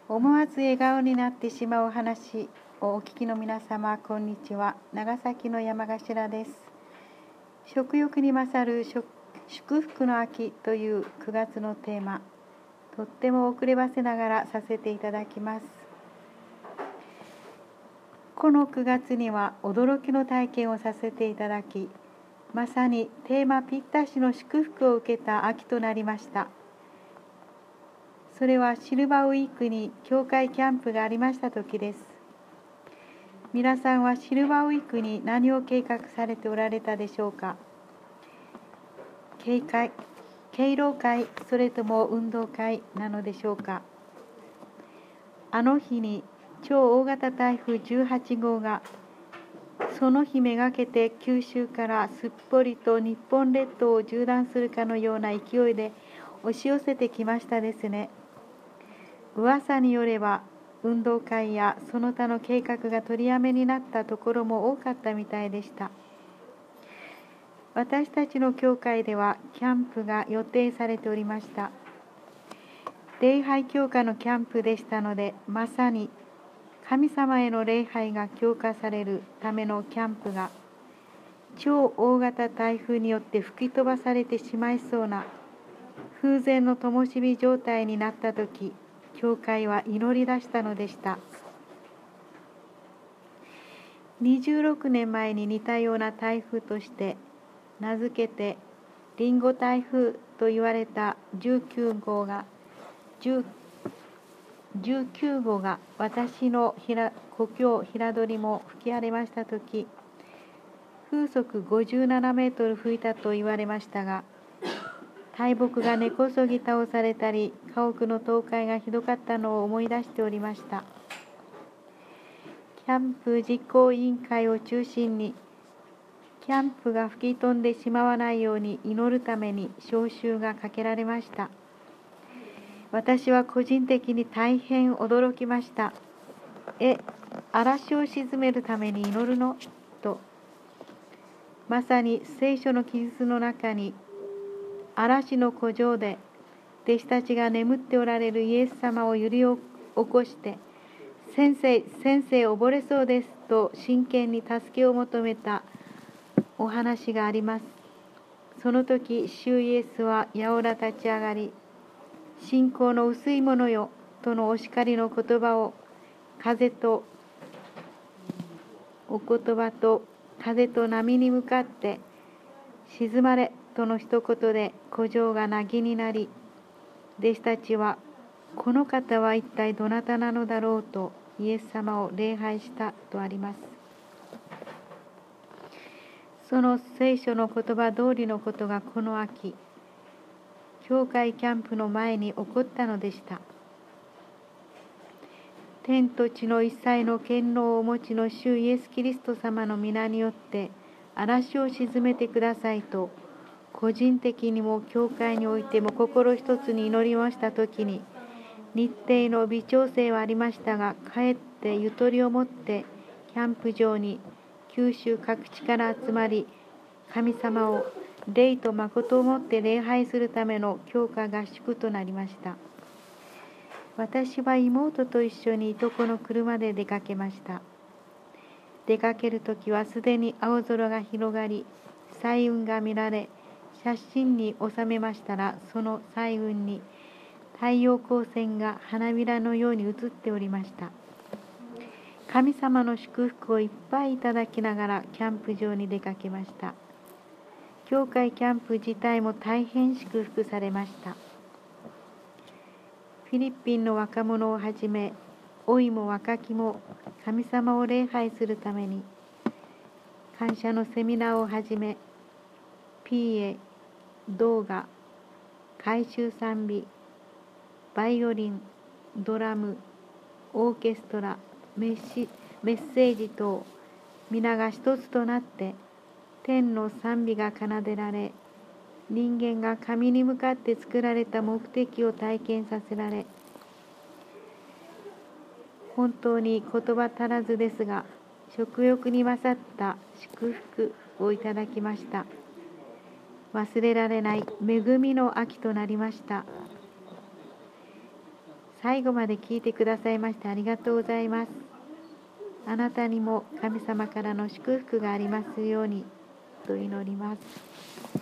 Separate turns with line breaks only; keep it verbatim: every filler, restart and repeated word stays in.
思わず笑顔になってしまう話をお聞きの皆様、こんにちは。長崎の山頭です。食欲に勝る祝福の秋というくがつのテーマ、とっても遅ればせながらさせていただきます。このくがつには驚きの体験をさせていただき、まさにテーマぴったしの祝福を受けた秋となりました。それはシルバーウィークに教会キャンプがありました時です。皆さんはシルバーウィークに何を計画されておられたでしょうか。敬会、敬老会、それとも運動会なのでしょうか。あの日に超大型台風じゅうはちごうがその日めがけて九州からすっぽりと日本列島を縦断するかのような勢いで押し寄せてきましたですね。噂によれば運動会やその他の計画が取りやめになったところも多かったみたいでした。私たちの教会ではキャンプが予定されておりました。礼拝強化のキャンプでしたので、まさに神様への礼拝が強化されるためのキャンプが超大型台風によって吹き飛ばされてしまいそうな風前の灯火状態になったとき、教会は祈り出したのでした。にじゅうろくねんまえに似たような台風として名付けてリンゴ台風と言われたじゅうきゅうごうがじゅうきゅうごうが私の故郷平戸にも吹き荒れましたとき、風速ごじゅうななメートル吹いたと言われましたが、大木が根こそぎ倒されたり、家屋の倒壊がひどかったのを思い出しておりました。キャンプ実行委員会を中心に、キャンプが吹き飛んでしまわないように祈るために召集がかけられました。私は個人的に大変驚きました。え、嵐を鎮めるために祈るのと、まさに聖書の記述の中に、嵐の古城で弟子たちが眠っておられるイエス様を揺り起こして、先生、先生溺れそうですと真剣に助けを求めたお話があります。その時、主イエスはやおら立ち上がり、信仰の薄いものよとのお叱りの言葉を風とお言葉と風と波に向かって静まれとの一言で古城がなぎになり、弟子たちはこの方は一体どなたなのだろうとイエス様を礼拝したとあります。その聖書の言葉通りのことがこの秋、教会キャンプの前に起こったのでした。天と地の一切の権能をお持ちの主イエス・キリスト様の皆によって嵐を鎮めてくださいと、個人的にも教会においても心一つに祈りましたときに、日程の微調整はありましたが、かえってゆとりを持ってキャンプ場に九州各地から集まり、神様を霊と誠をもって礼拝するための強化合宿となりました。私は妹と一緒にいとこの車で出かけました。出かけるときはすでに青空が広がり、彩雲が見られ、写真に収めましたら、その彩雲に太陽光線が花びらのように映っておりました。神様の祝福をいっぱいいただきながらキャンプ場に出かけました。教会キャンプ自体も大変祝福されました。フィリピンの若者をはじめ、老いも若きも神様を礼拝するために、感謝のセミナーをはじめ、ピーエ、動画、改修賛美、バイオリン、ドラム、オーケストラ、メッシメッセージ等、皆が一つとなって天の賛美が奏でられ、人間が神に向かって作られた目的を体験させられ、本当に言葉足らずですが、食欲に勝った祝福をいただきました。忘れられない恵みの秋となりました。 最後まで聞いてくださいましてありがとうございます。あなたにも神様からの祝福がありますようにと祈ります。